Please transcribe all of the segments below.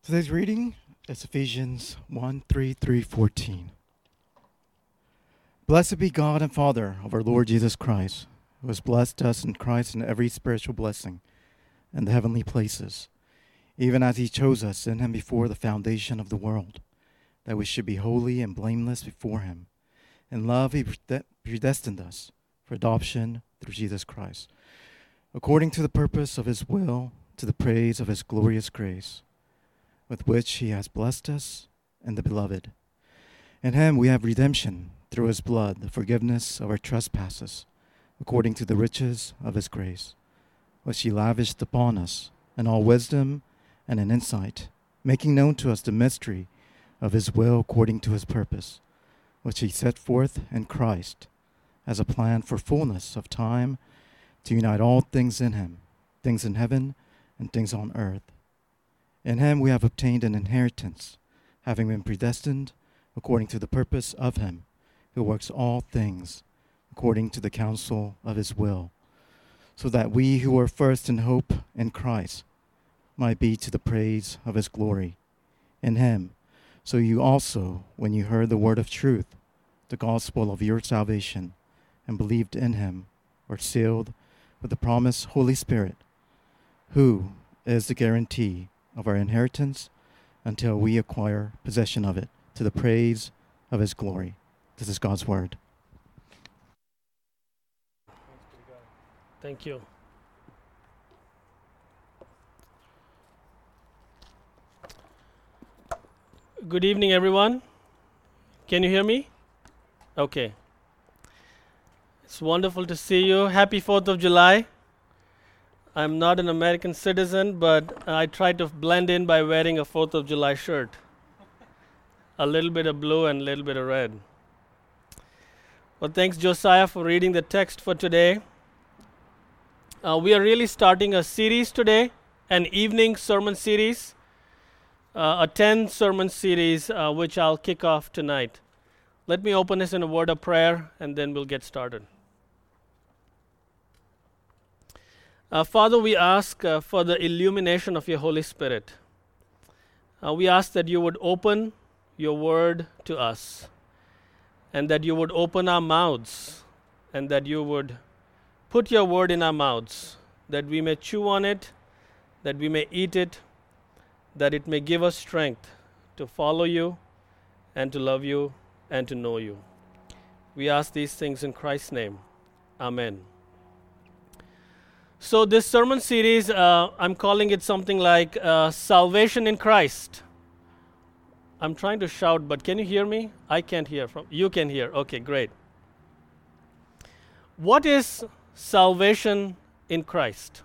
Today's reading is Ephesians 1:3-14. Blessed be God and Father of our Lord Jesus Christ, who has blessed us in Christ in every spiritual blessing in the heavenly places, even as he chose us in him before the foundation of the world, that we should be holy and blameless before him. In love he predestined us for adoption through Jesus Christ, according to the purpose of his will, to the praise of his glorious grace, with which he has blessed us in the Beloved. In him we have redemption through his blood, the forgiveness of our trespasses, according to the riches of his grace, which he lavished upon us in all wisdom and in insight, making known to us the mystery of his will according to his purpose, which he set forth in Christ as a plan for fullness of time, to unite all things in him, things in heaven and things on earth. In him we have obtained an inheritance, having been predestined according to the purpose of him who works all things according to the counsel of his will, so that we who were first in hope in Christ might be to the praise of his glory. In him, so you also, when you heard the word of truth, the gospel of your salvation, and believed in him, were sealed with the promised Holy Spirit, who is the guarantee of our inheritance until we acquire possession of it, to the praise of his glory. This is God's word. Thank you. Good evening, everyone. Can you hear me? Okay. It's wonderful to see you. Happy 4th of July. I'm not an American citizen, but I try to blend in by wearing a 4th of July shirt. A little bit of blue and a little bit of red. Well, thanks, Josiah, for reading the text for today. We are really starting a series today, an evening sermon series, a 10-sermon series, which I'll kick off tonight. Let me open this in a word of prayer, and then we'll get started. Father, we ask for the illumination of your Holy Spirit. We ask that you would open your word to us, and that you would open our mouths, and that you would put your word in our mouths, that we may chew on it, that we may eat it, that it may give us strength to follow you, and to love you, and to know you. We ask these things in Christ's name. Amen. So this sermon series, I'm calling it something like Salvation in Christ. I'm trying to shout, but can you hear me? I can't hear. You can hear. Okay, great. What is salvation in Christ?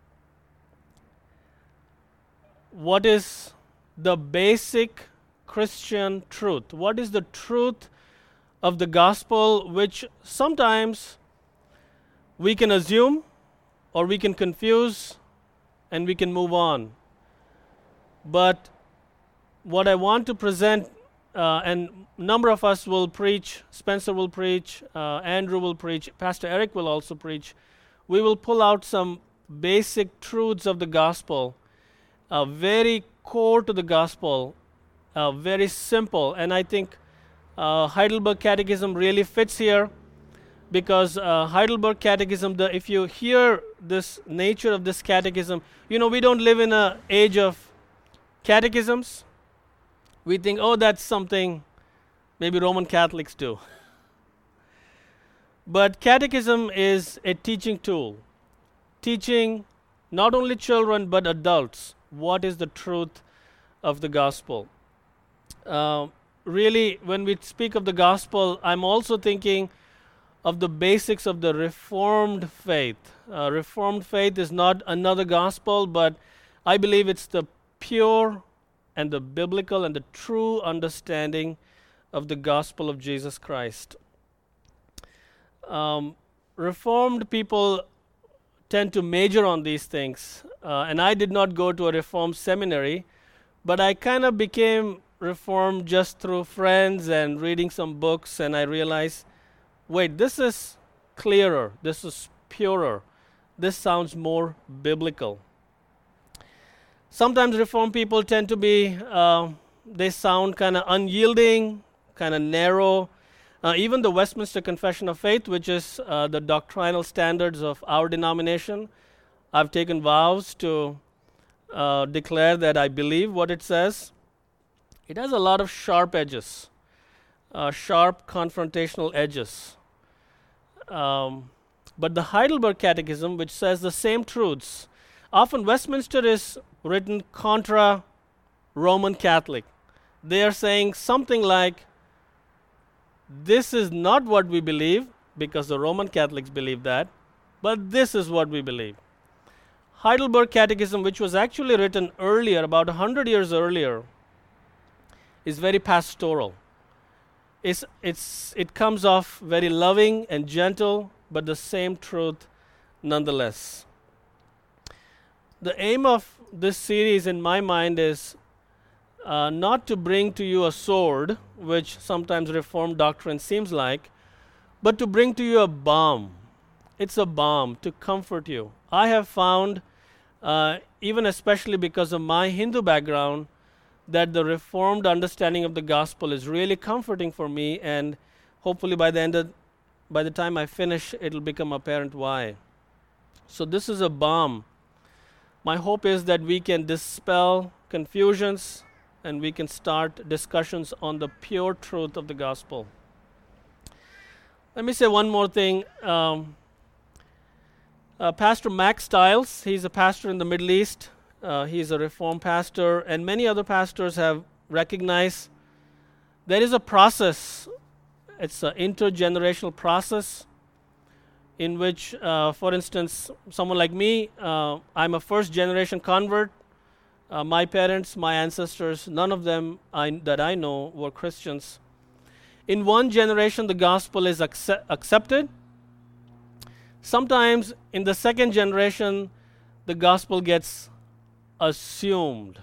What is the basic Christian truth? What is the truth of the gospel, which sometimes we can assume, or we can confuse, and we can move on? But what I want to present, and a number of us will preach, Spencer will preach, Andrew will preach, Pastor Eric will also preach. We will pull out some basic truths of the gospel, very core to the gospel, very simple. And I think Heidelberg Catechism really fits here, because Heidelberg Catechism, if you hear this nature of this catechism, we don't live in an age of catechisms. We think, oh, that's something maybe Roman Catholics do. But catechism is a teaching tool, teaching not only children but adults what is the truth of the gospel. Really, when we speak of the gospel, I'm also thinking of the basics of the Reformed faith. Reformed faith is not another gospel, but I believe it's the pure and the biblical and the true understanding of the gospel of Jesus Christ. Reformed people tend to major on these things, and I did not go to a Reformed seminary, but I kind of became Reformed just through friends and reading some books, and I realized, wait, this is clearer, this is purer, this sounds more biblical. Sometimes Reformed people tend to be, they sound kind of unyielding, kind of narrow. Even the Westminster Confession of Faith, which is the doctrinal standards of our denomination, I've taken vows to declare that I believe what it says. It has a lot of sharp edges, sharp confrontational edges. But the Heidelberg Catechism, which says the same truths, often Westminster is written contra Roman Catholic. They are saying something like, this is not what we believe, because the Roman Catholics believe that, but this is what we believe. Heidelberg Catechism, which was actually written earlier, about 100 years earlier, is very pastoral. It comes off very loving and gentle, but the same truth nonetheless. The aim of this series in my mind is not to bring to you a sword, which sometimes Reformed doctrine seems like, but to bring to you a balm. It's a balm to comfort you. I have found, even especially because of my Hindu background, that the Reformed understanding of the gospel is really comforting for me, and hopefully by the time I finish, it'll become apparent why. So this is a balm. My hope is that we can dispel confusions and we can start discussions on the pure truth of the gospel. Let me say one more thing. Pastor Max Stiles, he's a pastor in the Middle East. He's a Reformed pastor, and many other pastors have recognized there is a process. It's an intergenerational process in which, for instance, someone like me, I'm a first-generation convert. My parents, my ancestors, none of them that I know were Christians. In one generation, the gospel is accepted. Sometimes in the second generation, the gospel gets assumed.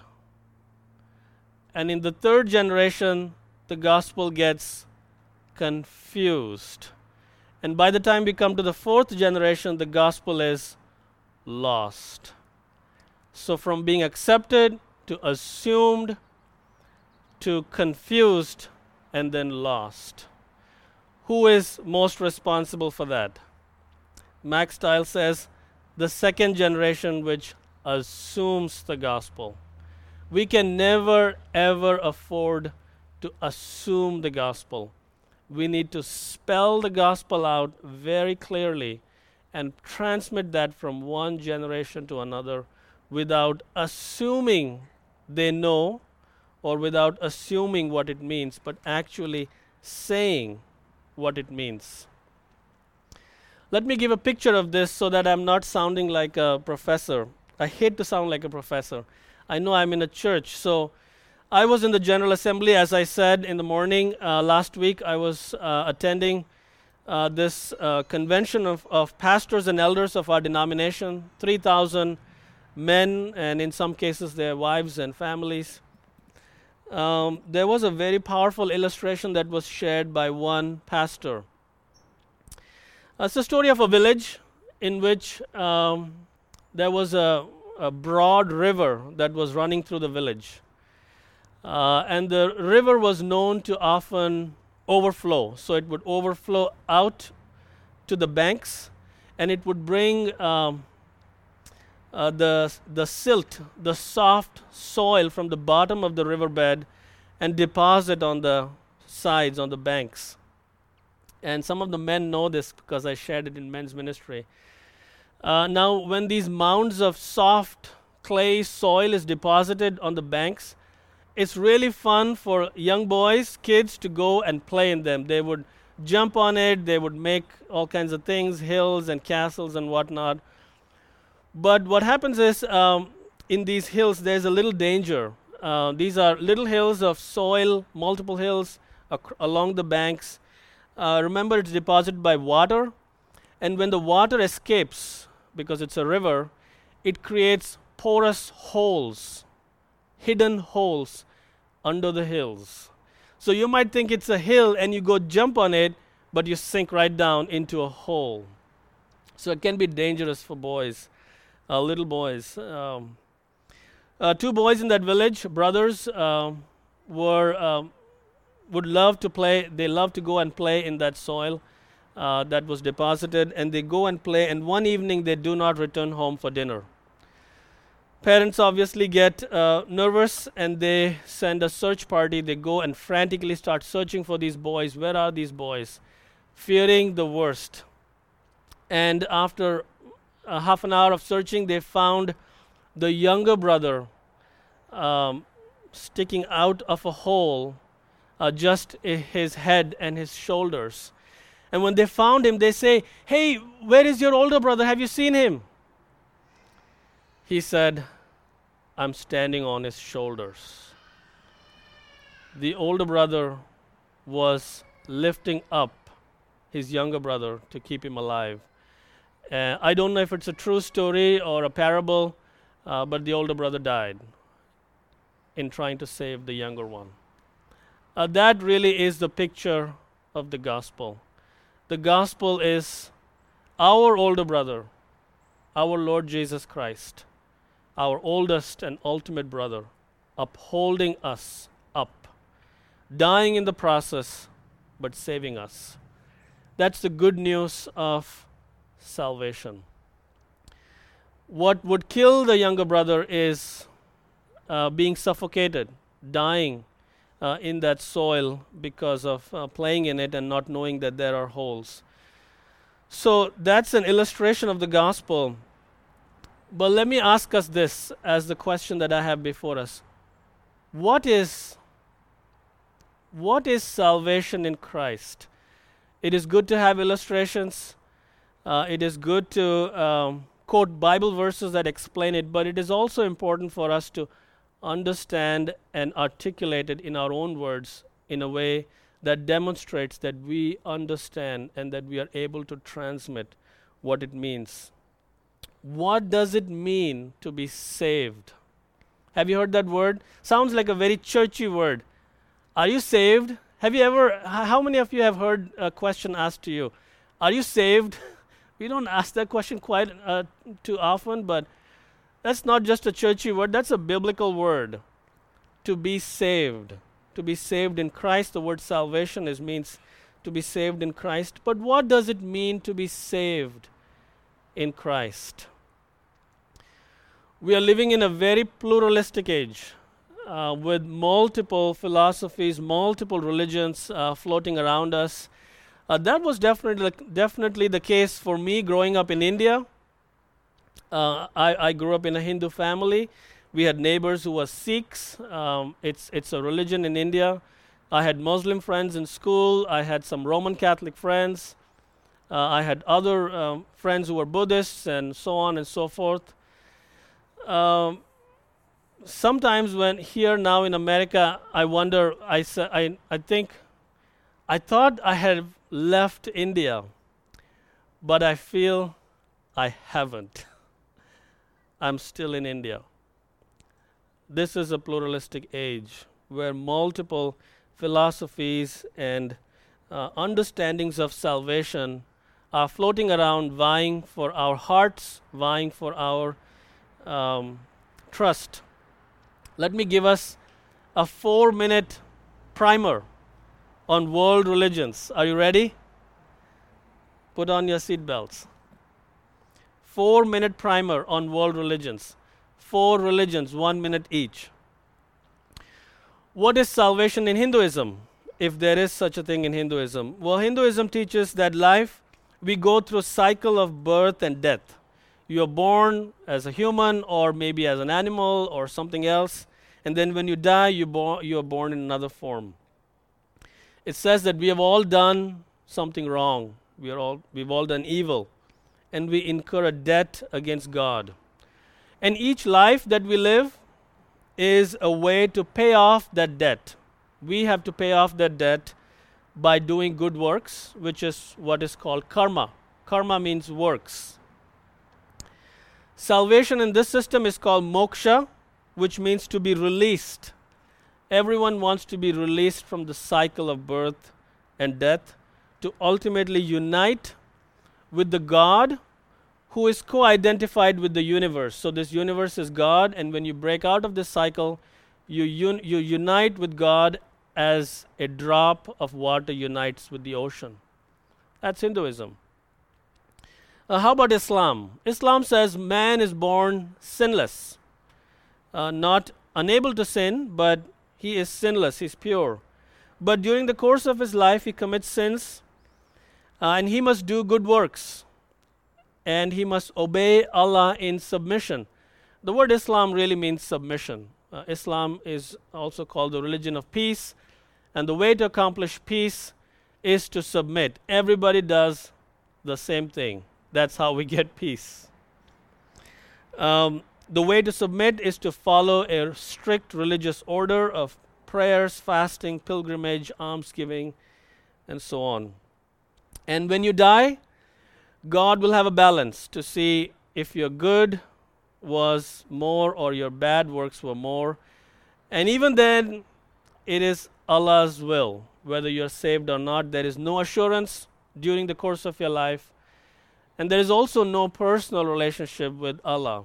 And in the third generation, the gospel gets confused. And by the time we come to the fourth generation, the gospel is lost. So from being accepted to assumed to confused and then lost. Who is most responsible for that? Max Stiles says the second generation which assumes the gospel. We can never ever afford to assume the gospel. We need to spell the gospel out very clearly and transmit that from one generation to another without assuming they know or without assuming what it means, but actually saying what it means. Let me give a picture of this so that I'm not sounding like a professor. I hate to sound like a professor. I know I'm in a church, so I was in the General Assembly, as I said in the morning. Last week I was attending this convention of pastors and elders of our denomination, 3,000 men, and in some cases their wives and families. There was a very powerful illustration that was shared by one pastor. It's a story of a village in which there was a broad river that was running through the village. And the river was known to often overflow. So it would overflow out to the banks, and it would bring the silt, the soft soil from the bottom of the riverbed and deposit on the sides, on the banks. And some of the men know this because I shared it in men's ministry. Now, when these mounds of soft clay soil is deposited on the banks, it's really fun for young boys, kids, to go and play in them. They would jump on it, they would make all kinds of things, hills and castles and whatnot. But what happens is, in these hills, there's a little danger. These are little hills of soil, multiple hills along the banks. Remember, it's deposited by water, and when the water escapes, because it's a river, it creates porous holes, hidden holes under the hills. So you might think it's a hill and you go jump on it, but you sink right down into a hole. So it can be dangerous for boys, little boys. Two boys in that village, brothers, would love to play. They love to go and play in that soil that was deposited, and they go and play. And one evening, they do not return home for dinner. Parents obviously get nervous, and they send a search party. They go and frantically start searching for these boys. Where are these boys? Fearing the worst. And after half an hour of searching, they found the younger brother sticking out of a hole, just his head and his shoulders. And when they found him, they say, "Hey, where is your older brother? Have you seen him?" He said, "I'm standing on his shoulders." The older brother was lifting up his younger brother to keep him alive. I don't know if it's a true story or a parable, but the older brother died in trying to save the younger one. That really is the picture of the gospel. The gospel is our older brother, our Lord Jesus Christ, our oldest and ultimate brother, upholding us up, dying in the process, but saving us. That's the good news of salvation. What would kill the younger brother is being suffocated, dying in that soil because of playing in it and not knowing that there are holes. So that's an illustration of the gospel. But let me ask us this as the question that I have before us. What is salvation in Christ? It is good to have illustrations. It is good to quote Bible verses that explain it, but it is also important for us to understand and articulate it in our own words in a way that demonstrates that we understand and that we are able to transmit what it means. What does it mean to be saved? Have you heard that word? Sounds like a very churchy word. Are you saved? How many of you have heard a question asked to you? Are you saved? We don't ask that question quite too often, but that's not just a churchy word, that's a biblical word. To be saved. To be saved in Christ, the word salvation means to be saved in Christ. But what does it mean to be saved in Christ? We are living in a very pluralistic age with multiple philosophies, multiple religions floating around us. That was definitely the case for me growing up in India. I grew up in a Hindu family. We had neighbors who were Sikhs. It's a religion in India. I had Muslim friends in school. I had some Roman Catholic friends. I had other friends who were Buddhists and so on and so forth. Sometimes when here now in America, I wonder, I thought I had left India, but I feel I haven't. I'm still in India. This is a pluralistic age where multiple philosophies and understandings of salvation are floating around, vying for our hearts, vying for our trust. Let me give us a 4-minute primer on world religions. Are you ready? Put on your seatbelts. 4-minute primer on world religions. 4 religions, 1 minute each. What is salvation in Hinduism, if there is such a thing in Hinduism? Well, Hinduism teaches that life, we go through a cycle of birth and death. You are born as a human or maybe as an animal or something else, and then when you die, you are born in another form. It says that we have all done something wrong. We've all done evil, and we incur a debt against God. And each life that we live is a way to pay off that debt. We have to pay off that debt by doing good works, which is what is called karma. Karma means works. Salvation in this system is called moksha, which means to be released. Everyone wants to be released from the cycle of birth and death to ultimately unite with the God who is co-identified with the universe. So this universe is God, and when you break out of this cycle, you unite with God as a drop of water unites with the ocean. That's Hinduism. How about Islam? Islam says man is born sinless, not unable to sin, but he is sinless, he's pure. But during the course of his life, he commits sins, and he must do good works, and he must obey Allah in submission. The word Islam really means submission. Islam is also called the religion of peace, and the way to accomplish peace is to submit. Everybody does the same thing. That's how we get peace. The way to submit is to follow a strict religious order of prayers, fasting, pilgrimage, almsgiving, and so on. And when you die, God will have a balance to see if your good was more or your bad works were more. And even then, it is Allah's will, whether you're saved or not. There is no assurance during the course of your life. And there is also no personal relationship with Allah.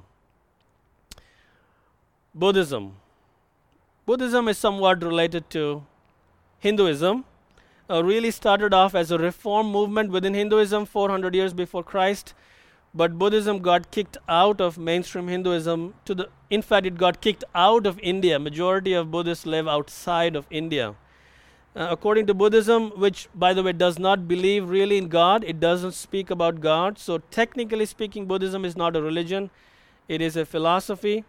Buddhism. Buddhism is somewhat related to Hinduism. Really started off as a reform movement within Hinduism 400 years before Christ. But Buddhism got kicked out of mainstream Hinduism. In fact, it got kicked out of India. Majority of Buddhists live outside of India. According to Buddhism, which, by the way, does not believe really in God, it doesn't speak about God. So technically speaking, Buddhism is not a religion. It is a philosophy.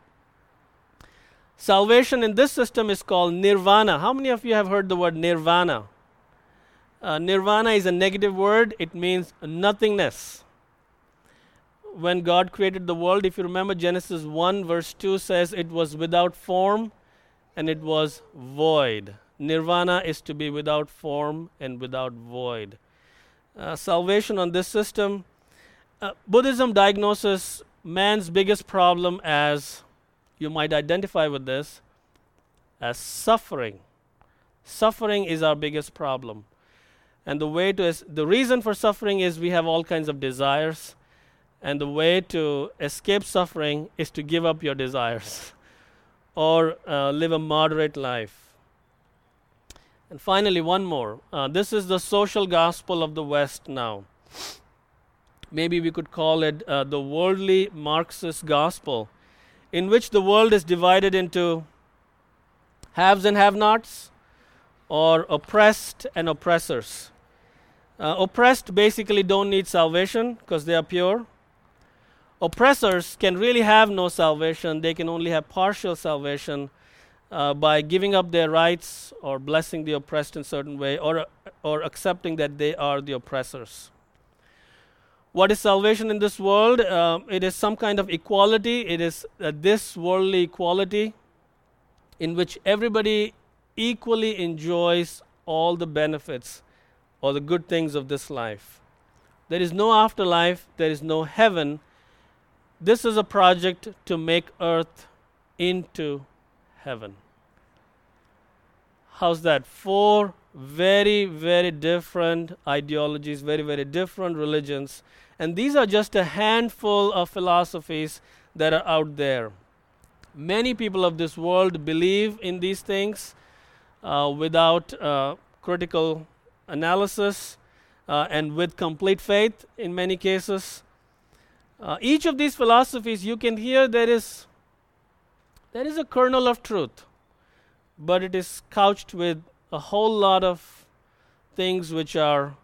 Salvation in this system is called nirvana. How many of you have heard the word nirvana? Nirvana is a negative word. It means nothingness. When God created the world, if you remember, Genesis 1 verse 2 says it was without form and it was void. Nirvana is to be without form and without void. Salvation on this system. Buddhism diagnoses man's biggest problem as, you might identify with this, as suffering. Suffering is our biggest problem. And the reason for suffering is we have all kinds of desires. And the way to escape suffering is to give up your desires or live a moderate life. And finally, one more. This is the social gospel of the West now. Maybe we could call it the worldly Marxist gospel, in which the world is divided into haves and have-nots, or oppressed and oppressors. Oppressed basically don't need salvation because they are pure. Oppressors can really have no salvation. They can only have partial salvation by giving up their rights or blessing the oppressed in a certain way, or accepting that they are the oppressors. What is salvation in this world? It is some kind of equality. It is this worldly equality in which everybody equally enjoys all the benefits or the good things of this life. There is no afterlife. There is no heaven. This is a project to make earth into heaven. How's that? 4 very, very different ideologies, very, very different religions. And these are just a handful of philosophies that are out there. Many people of this world believe in these things without critical analysis and with complete faith in many cases. Each of these philosophies, you can hear there is a kernel of truth, but it is couched with a whole lot of things which are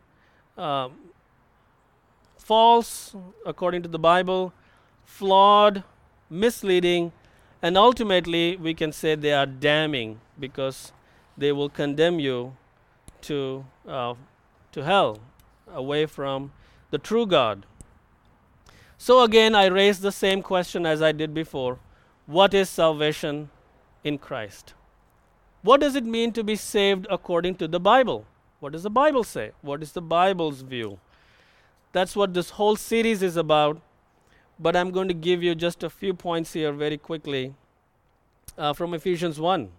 false according to the Bible, flawed, misleading, and ultimately we can say they are damning because they will condemn you to hell, away from the true God. So again, I raise the same question as I did before. What is salvation in Christ? What does it mean to be saved according to the Bible? What does the Bible say? What is the Bible's view? That's what this whole series is about. But I'm going to give you just a few points here very quickly from Ephesians 1.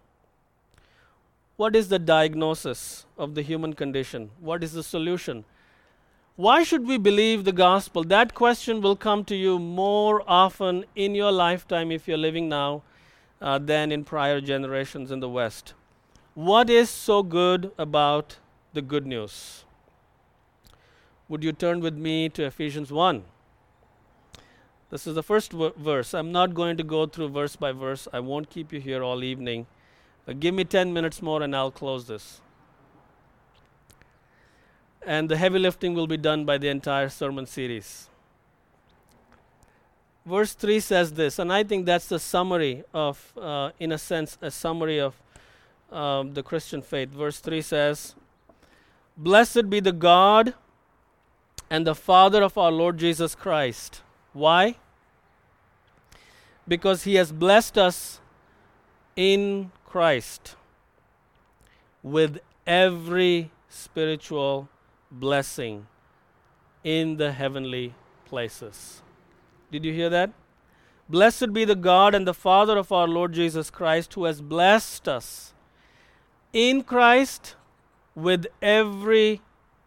What is the diagnosis of the human condition? What is the solution? Why should we believe the gospel? That question will come to you more often in your lifetime if you're living now than in prior generations in the West. What is so good about the good news? Would you turn with me to Ephesians 1? This is the first verse. I'm not going to go through verse by verse. I won't keep you here all evening. Give me 10 minutes more and I'll close this. And the heavy lifting will be done by the entire sermon series. Verse 3 says this, and I think that's the summary of, in a sense, a summary of the Christian faith. Verse 3 says, "Blessed be the God and the Father of our Lord Jesus Christ." Why? Because He has blessed us in Christ with every spiritual blessing in the heavenly places. Did you hear that? Blessed be the God and the Father of our Lord Jesus Christ, who has blessed us in Christ with every,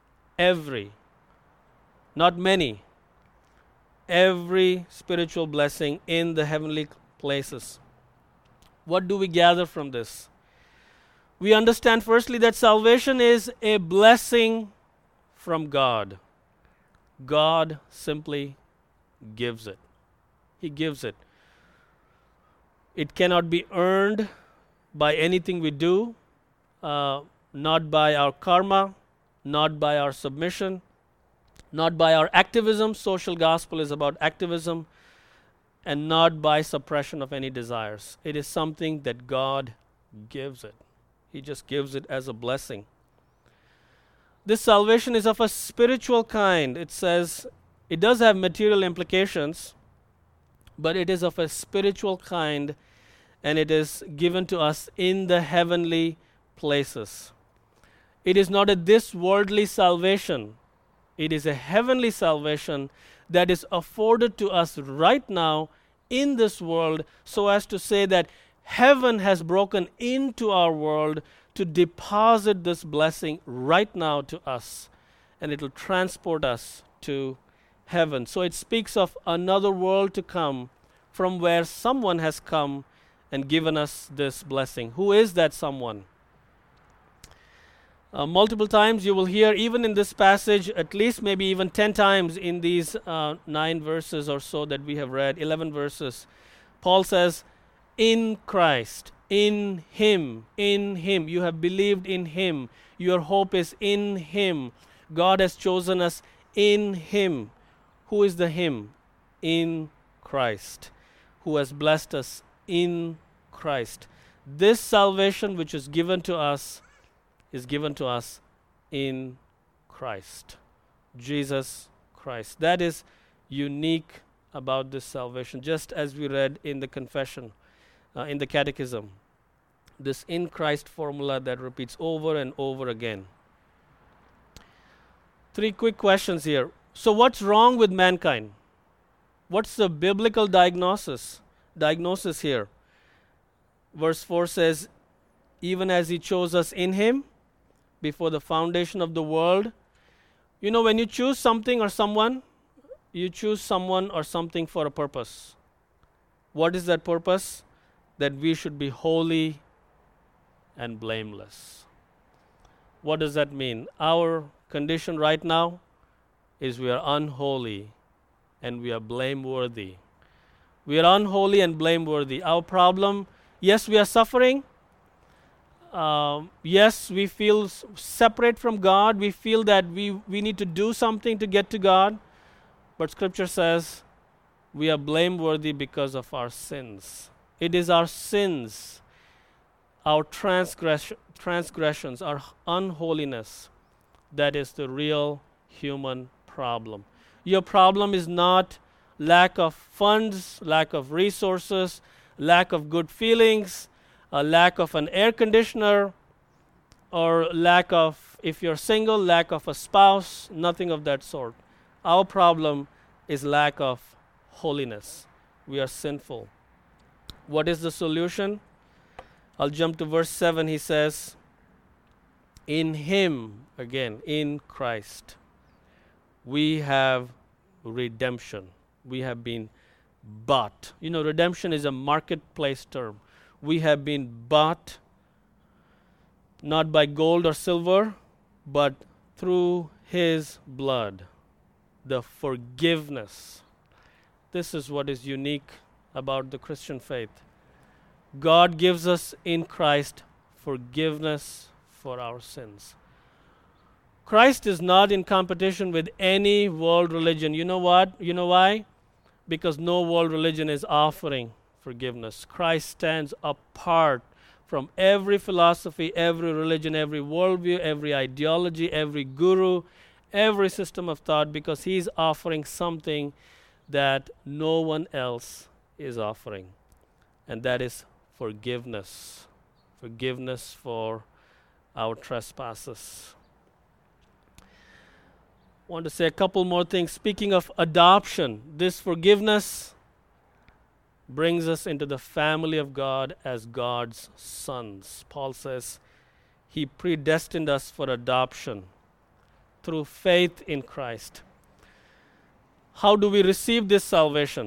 not many, every spiritual blessing in the heavenly places. What do we gather from this? We understand firstly that salvation is a blessing from God. God simply gives it. He gives it. It cannot be earned by anything we do, not by our karma, not by our submission, not by our activism. Social gospel is about activism, and not by suppression of any desires. It is something that God gives it. He just gives it as a blessing. This salvation is of a spiritual kind. It says it does have material implications, but it is of a spiritual kind, and it is given to us in the heavenly places. It is not a this worldly salvation. It is a heavenly salvation that is afforded to us right now in this world, so as to say that heaven has broken into our world to deposit this blessing right now to us, and it will transport us to heaven. So it speaks of another world to come from where someone has come and given us this blessing. Who is that someone? Multiple times you will hear, even in this passage, at least maybe even 10 times in these 9 verses or so that we have read, 11 verses, Paul says, in Christ, in Him, you have believed in Him, your hope is in Him. God has chosen us in Him. Who is the Him? In Christ, who has blessed us in Christ. This salvation which is given to us is given to us in Christ, Jesus Christ. That is unique about this salvation, just as we read in the confession, in the catechism. This in Christ formula that repeats over and over again. 3 quick questions here. So what's wrong with mankind? What's the biblical diagnosis here? Verse 4 says, even as He chose us in Him before the foundation of the world. You know, when you choose something or someone, you choose someone or something for a purpose. What is that purpose? That we should be holy and blameless. What does that mean? Our condition right now is we are unholy and we are blameworthy. We are unholy and blameworthy. Our problem, yes, we are suffering. Yes, we feel separate from God. We feel that we need to do something to get to God. But Scripture says we are blameworthy because of our sins. It is our sins, our transgressions, our unholiness that is the real human problem. Your problem is not lack of funds, lack of resources, lack of good feelings, a lack of an air conditioner, or lack of, if you're single, lack of a spouse, nothing of that sort. Our problem is lack of holiness. We are sinful. What is the solution? I'll jump to verse 7. He says, in Him, again, in Christ, We have redemption. We have been bought. You know, redemption is a marketplace term. We have been bought not by gold or silver, but through His blood, the forgiveness. This is what is unique about the Christian faith. God gives us in Christ forgiveness for our sins. Christ is not in competition with any world religion. You know what? You know why? Because no world religion is offering forgiveness. Christ stands apart from every philosophy, every religion, every worldview, every ideology, every guru, every system of thought, because He's offering something that no one else is offering, and that is forgiveness. Forgiveness for our trespasses. I want to say a couple more things. Speaking of adoption, this forgiveness brings us into the family of God as God's sons. Paul says He predestined us for adoption through faith in Christ. How do we receive this salvation?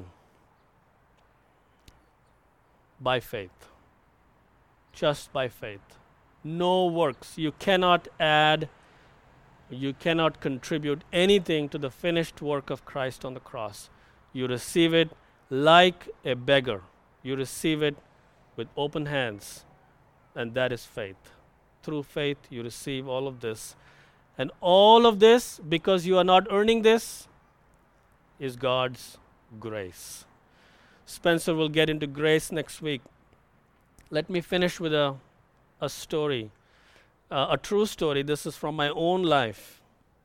By faith. Just by faith. No works. You cannot add, you cannot contribute anything to the finished work of Christ on the cross. You receive it like a beggar. You receive it with open hands, and that is faith. Through faith, you receive all of this. And all of this, because you are not earning this, is God's grace. Spencer will get into grace next week. Let me finish with a story, a true story. This is from my own life.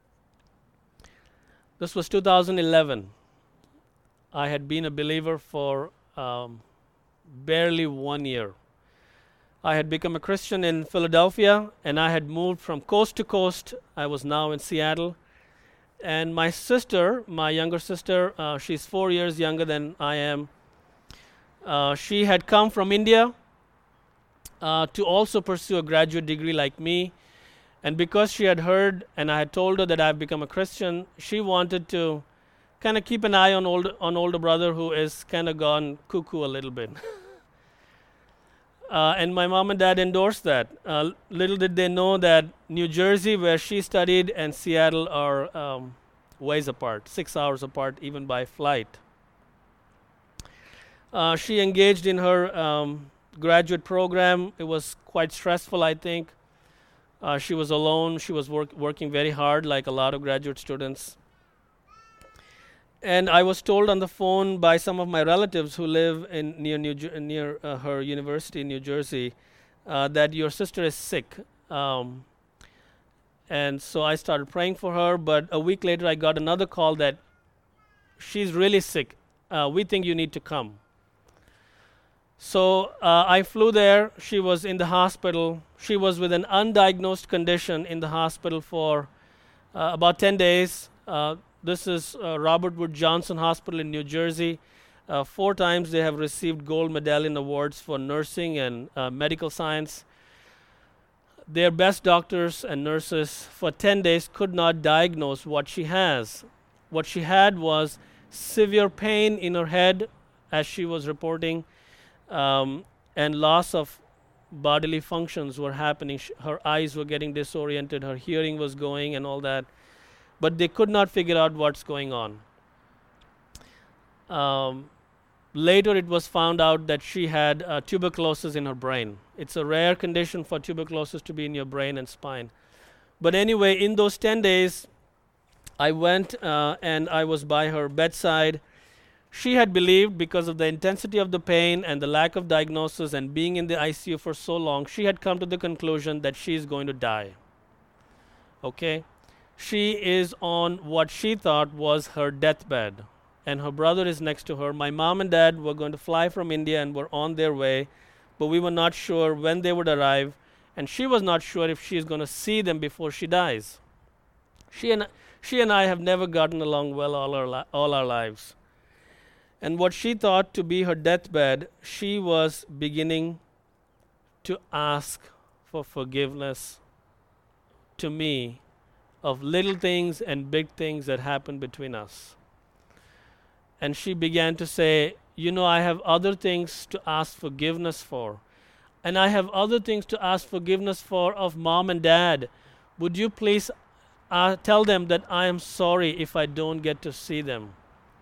This was 2011. I had been a believer for barely 1 year. I had become a Christian in Philadelphia, and I had moved from coast to coast. I was now in Seattle. And my sister, my younger sister, she's 4 years younger than I am. She had come from India to also pursue a graduate degree like me. And because she had heard, and I had told her that I've become a Christian, she wanted to kind of keep an eye on older brother who is kind of gone cuckoo a little bit. And my mom and dad endorsed that. Little did they know that New Jersey, where she studied, and Seattle are ways apart, 6 hours apart, even by flight. She engaged in her graduate program. It was quite stressful, I think. She was alone. She was working very hard, like a lot of graduate students. And I was told on the phone by some of my relatives who live near her university in New Jersey that your sister is sick. And so I started praying for her, but a week later I got another call that she's really sick. We think you need to come. So I flew there. She was in the hospital. She was with an undiagnosed condition in the hospital for about 10 days. This is Robert Wood Johnson Hospital in New Jersey. 4 times they have received gold medallion awards for nursing and medical science. Their best doctors and nurses for 10 days could not diagnose what she has. What she had was severe pain in her head, as she was reporting, and loss of bodily functions were happening. Her eyes were getting disoriented, her hearing was going and all that. But they could not figure out what's going on. Later it was found out that she had tuberculosis in her brain. It's a rare condition for tuberculosis to be in your brain and spine. But anyway, in those 10 days, I went and I was by her bedside. She had believed, because of the intensity of the pain and the lack of diagnosis and being in the ICU for so long, she had come to the conclusion that she is going to die. Okay? She is on what she thought was her deathbed, and her brother is next to her. My mom and dad were going to fly from India and were on their way, but we were not sure when they would arrive, and she was not sure if she is going to see them before she dies. She and I have never gotten along well all our lives. And what she thought to be her deathbed, she was beginning to ask for forgiveness to me of little things and big things that happen between us. And she began to say, I have other things to ask forgiveness for. And I have other things to ask forgiveness for of mom and dad. Would you please tell them that I am sorry if I don't get to see them?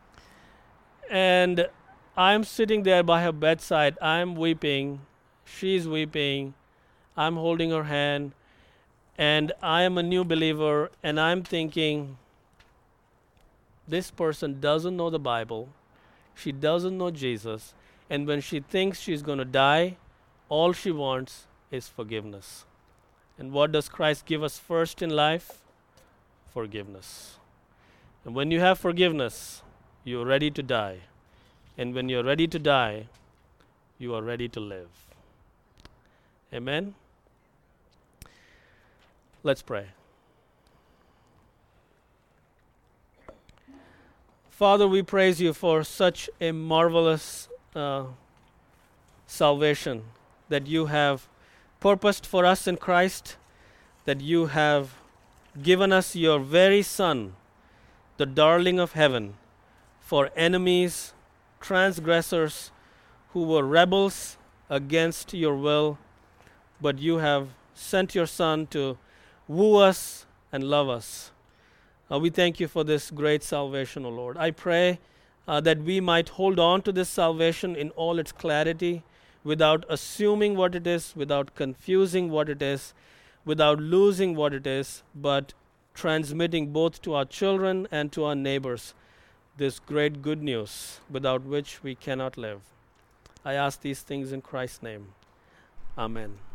And I'm sitting there by her bedside. I'm weeping. She's weeping. I'm holding her hand. And I am a new believer. And I'm thinking, this person doesn't know the Bible. She doesn't know Jesus. And when she thinks she's going to die, all she wants is forgiveness. And what does Christ give us first in life? Forgiveness. And when you have forgiveness, you're ready to die. And when you're ready to die, you are ready to live. Amen? Let's pray. Father, we praise you for such a marvelous salvation that you have purposed for us in Christ, that you have given us your very Son, the darling of heaven, for enemies, transgressors who were rebels against your will, but you have sent your Son to woo us and love us. We thank you for this great salvation, O Lord. I pray that we might hold on to this salvation in all its clarity, without assuming what it is, without confusing what it is, without losing what it is, but transmitting both to our children and to our neighbors this great good news without which we cannot live. I ask these things in Christ's name. Amen.